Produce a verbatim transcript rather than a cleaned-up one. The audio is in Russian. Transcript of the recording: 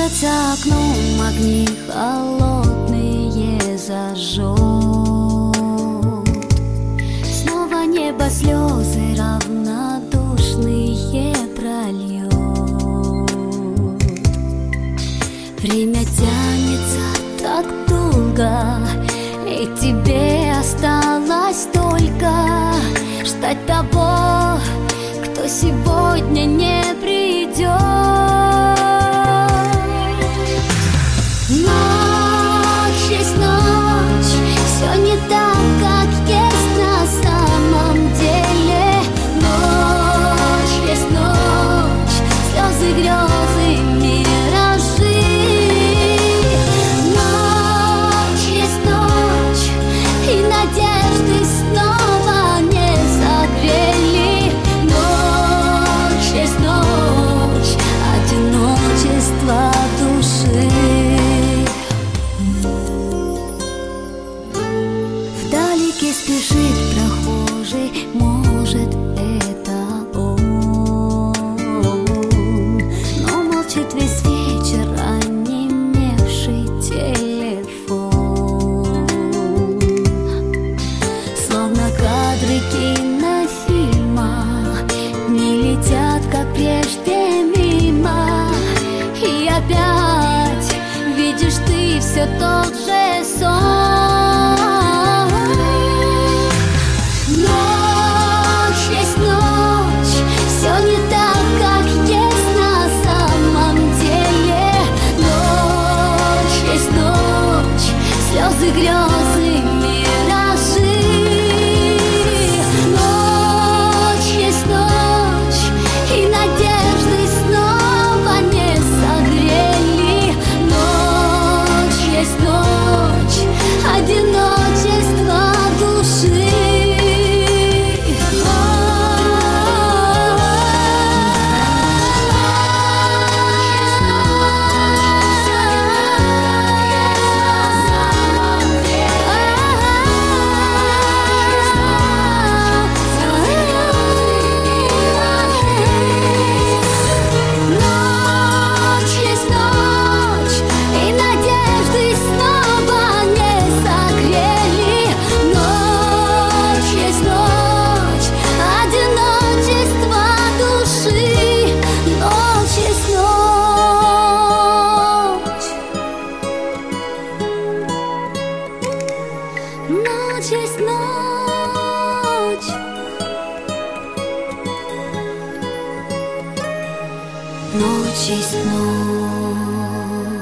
Может, за окном огни холодные зажжет, снова небо слезы равнодушные прольет. Время тянется так долго, и тебе осталось только ждать того, кто сегодня не придет. Ночь есть ночь, все не так, как есть на самом деле. Ночь есть ночь, слезы, грезы, миражи. Ночь есть ночь, и надежды снова не согрели. Ночь есть ночь, одиночество души. Вдалеке спешит прохожий, может, это он, но молчит весь вечер онемевший телефон. Словно кадры кинофильма не летят, как прежде, мимо. И опять видишь ты все тот же сон. Ночь есть ночь, все не так, как есть на самом деле. Ночь есть ночь, слезы, грезы, миражи. Ночь есть ночь, и надежды снова не согрели. Ночь есть ночь, одиночество души. Ночь есть ночь, и надежды снова не согрели. Ночь есть ночь, одиночество души. Ночь есть ночь. Ночь есть ночь. Ночь есть ночь.